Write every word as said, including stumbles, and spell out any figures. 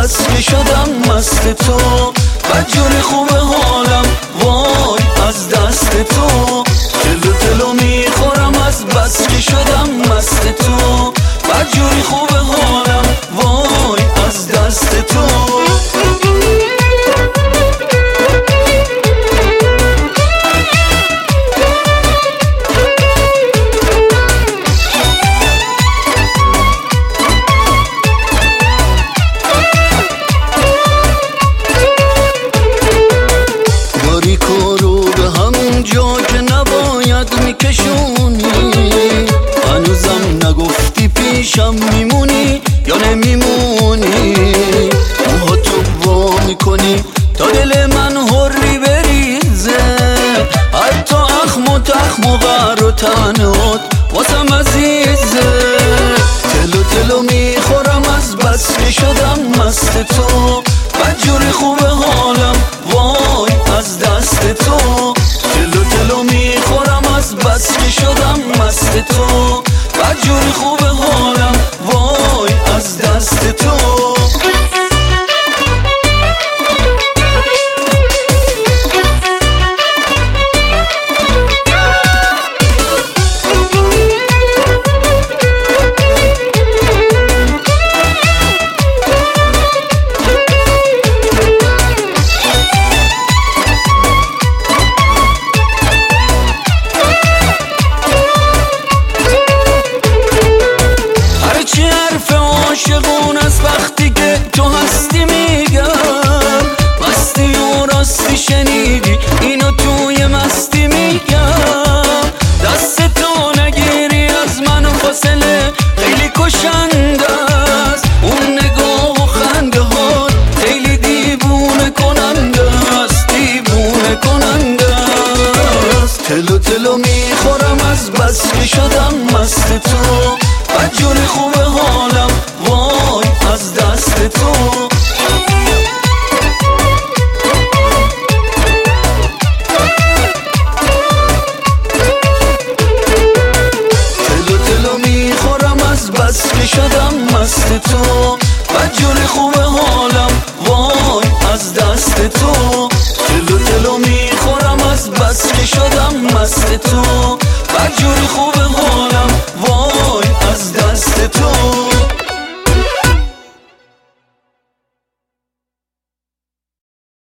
بس که شدم مست تو، بدجوری خوبه حالم وای از دست تو. تلو تلو میخورم از بس که شدم مست تو، بدجوری خوبه حالم وای از دست تو. جا که نباید میکشونی، هنوزم نگفتی پیشم میمونی یا نمیمونی. موهاتو وا میکنی تا دل من حری بریزه، حتی اخم و تخم و غر و تنات واسم عزیزه. تلو تلو میخورم از بس که شدم مست تو، بدجوری خوبه حالم وای از دست تو. تلو تلو میخورم از بس که شدم مست تو، بدجوری خوبه حالم وای از دست تو. عاشقون از وقتی که تو هستی میگم، مستی و راستی شنیدی اینو توی مستی میگم. دست تو نگیری از من و فاصله خیلی کشنده است، اون نگاه و خنده ها خیلی دیوونه کننده است، دیوونه کننده است. تلو تلو میخورم از بس که شدم مست تو،